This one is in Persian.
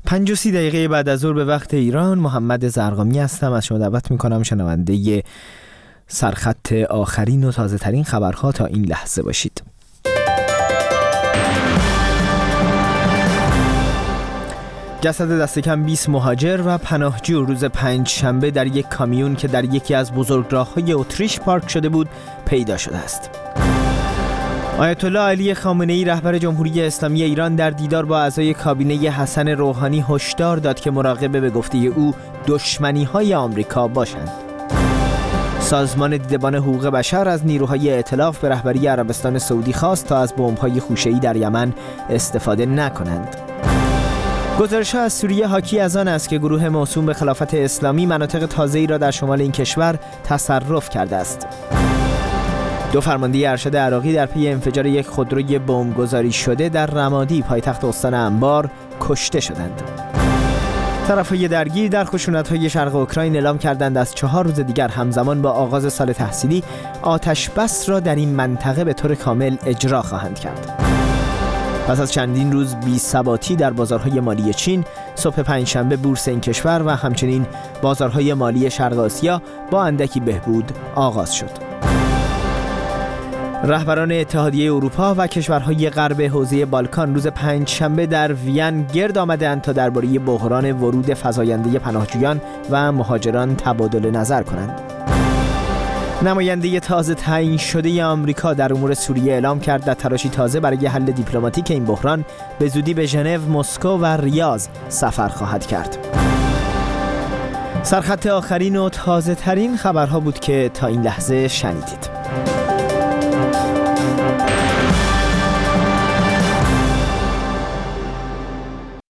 5:30 بعد از ظهر به وقت ایران، محمد زرقامی هستم. از شما دعوت میکنم شنونده سرخط آخرین و تازه ترین خبرها تا این لحظه باشید. جسد دست کم 20 مهاجر و پناهجو روز پنجشنبه در یک کامیون که در یکی از بزرگراه‌های اتریش پارک شده بود پیدا شده است. آیت الله علی خامنه‌ای رهبر جمهوری اسلامی ایران در دیدار با اعضای کابینه حسن روحانی هشدار داد که مراقب به گفته او دشمنی‌های آمریکا باشند. سازمان دیدبان حقوق بشر از نیروهای ائتلاف به رهبری عربستان سعودی خواست تا از بمب‌های خوشه‌ای در یمن استفاده نکنند. گزارش‌ها از سوریه حاکی از آن است که گروه موسوم به خلافت اسلامی مناطق تازه‌ای را در شمال این کشور تصرف کرده است. 2 فرمانده ارشد عراقی در پی انفجار یک خودروی بمبگذاری شده در رمادی پایتخت استان انبار کشته شدند. طرف‌های درگیر در خشونت‌های شرق اوکراین اعلام کردند از 4 روز دیگر همزمان با آغاز سال تحصیلی آتش بس را در این منطقه به طور کامل اجرا خواهند کرد. پس از چندین روز بی‌ثباتی در بازارهای مالی چین، صبح پنجشنبه بورس این کشور و همچنین بازارهای مالی شرق آسیا با اندکی بهبود آغاز شد. رهبران اتحادیه اروپا و کشورهای غرب حوزه بالکان روز پنجشنبه در وین گرد آمدند تا درباره بحران ورود فزاینده پناهجویان و مهاجران تبادل نظر کنند. نماینده تازه تعیین شده آمریکا در امور سوریه اعلام کرد در تلاشی تازه برای حل دیپلماتیک این بحران به زودی به ژنو، مسکو و ریاض سفر خواهد کرد. سرخط آخرین و تازه ترین خبرها بود که تا این لحظه شنیدید.